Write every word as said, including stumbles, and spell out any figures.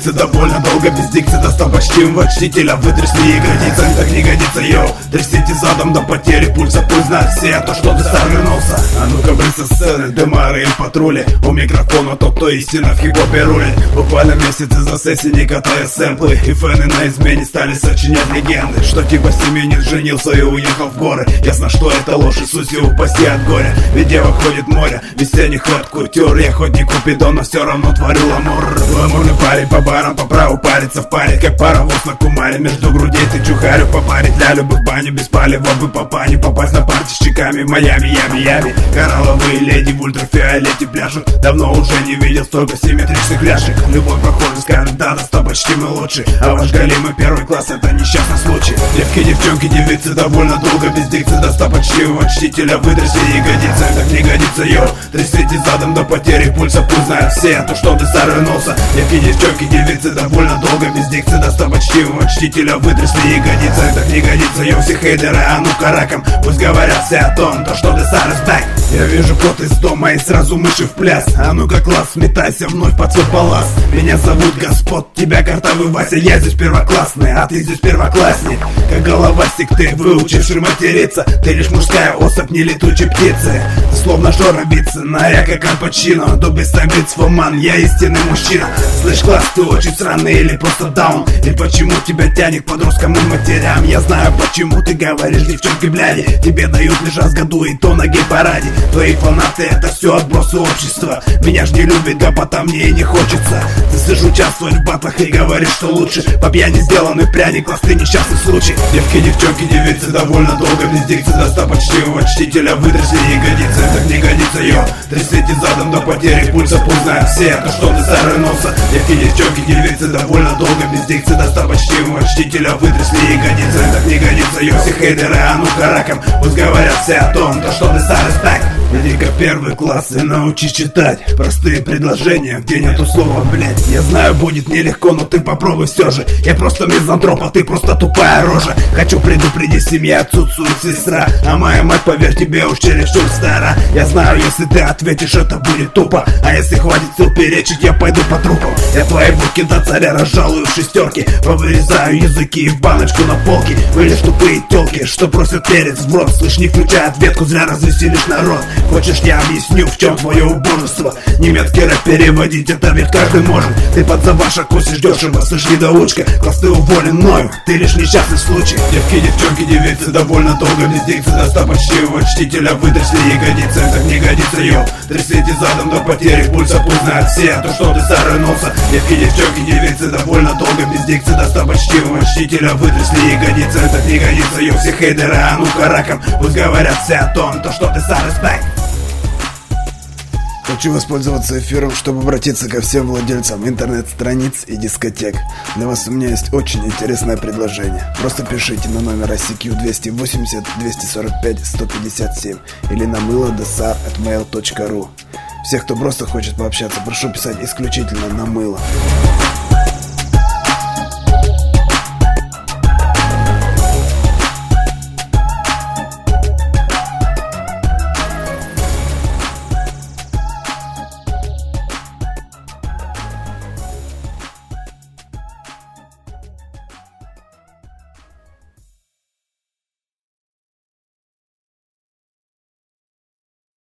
дикции довольно долго, без дикции достал почти мочителя, вытрясли ягодицами, так не годится, йоу. Трясите задом до потери пульса, пусть знают все то, что ты сам вернулся. А ну-ка, брысь со сцены, демары и патрули, у микрофона тот, кто истинно в хип-хопе рулит. Буквально месяцы за сессии не катая сэмплы, и фэны на измене стали сочинять легенды, что типа семьянин женился и уехал в горы. Ясно, что это ложь, Иисусе упаси от горя, ведь девок ходит море, весенний ход кутюр. Я хоть не Купидон, но все равно творю ламур. Гламурный парень по барам, по праву парится в паре, как паровоз на кумаре, между грудей ты чухарю попарить. Для любых бани без палева бы попа, не попасть на парти с чеками в Майами, ями, ями. Коралловые леди в ультрафиолете пляшут, давно уже не видел столько симметричных ляшек. Любой прохожий скажет, да, да, почти мы лучше, а ваш голимый первый класс это несчастный случай. Девки, девчонки, девицы довольно долго, без дикции достал почти мочителя, вытрясли ягодицы, так не годится, йоу. Трясите задом до потери пульса, пусть знают все то, что ты сорванулся. Девки, девчонки, девицы довольно долго, без дикции достал почти мочителя, вытрясли ягодицы, так не годится, йоу. Все хейтеры, а ну-ка раком, пусть говорят все о том, то, что ты сарас бэк. Я вижу кот из дома и сразу мыши в пляс, а ну-ка класс, сметайся вновь под свой палас. Меня зовут Господ, тебя картавый Вася, я здесь первоклассный, а ты здесь первоклассник. Как головастик ты, выучивший материться, ты лишь мужская особь, не летучей птицы. Ты словно Жора Вицин, а я как Аль Пачино, до бессобиц фоман, я истинный мужчина. Слышь, класс, ты очень странный или просто даун, и почему тебя тянет к подросткам и матерям? Я знаю, почему ты говоришь, девчонки, бляди, тебе дают лишь раз в году и то на гей-параде. Твои фанаты это все отбросы общества, меня ж не любит гопота, мне и не хочется. Ты слышь, участвовать в батлах и говоришь, что лучше, по пьяни сделанный пряник, класс, ты несчастный случай. Девки, девчонки, девицы довольно долго, без дикции достал почти мочителя, вытрясли ягодицы, так не годится, йоу. Трясите задом до потери пульса, пусть знают все то, что ты сорванулся. Девки, девчонки, девицы довольно долго, без дикции достал почти мочителя, вытрясли ягодицы, так не годится, йоу. Все хейтеры, а ну-ка раком, пусть говорят все о том, то, что ты сарас бэк. Иди-ка первый класс и научись читать простые предложения, где нету слова, блять. Я знаю, будет нелегко, но ты попробуй все же. Я просто мизантроп, а ты просто тупая рожа. Хочу предупредить, семья отсутствует сестра, а моя мать, поверь, тебе уж чересчур стара. Я знаю, если ты ответишь, это будет тупо, а если хватит сил перечить, я пойду по трупам. Я твоего кида царя разжалую в шестерки, повырезаю языки в баночку на полке. Вы лишь тупые телки, что просят перец в рот. Слышь, не включай ответку, зря развеселишь народ. Хочешь, я объясню, в чем твое убожество? Немецкий рэп переводить, это ведь каждый может. Ты под забаша косишь дешево, слышь, недоучка. Класс, ты уволен мною, ты лишь несчастный случай. Девки, девчонки, девицы довольно долго, без дикции достал почти мочителя, вытрясли ягодицы, так не годится, йоу. Трясите задом до потери пульса, пусть знают все то, что ты сорванулся. Девки, девчонки, девицы довольно долго, без дикции достал почти мочителя, вытрясли ягодицы, так не годится, йоу. Все хейтеры, а ну-ка раком, пусть говорят все о том, то, что ты сарас бэк. Хочу воспользоваться эфиром, чтобы обратиться ко всем владельцам интернет-страниц и дискотек. Для вас у меня есть очень интересное предложение. Просто пишите на номер ай си кью двести восемьдесят двести сорок пять сто пятьдесят семь или на мыло.десар at mail точка ру. Всех, кто просто хочет пообщаться, прошу писать исключительно на мыло.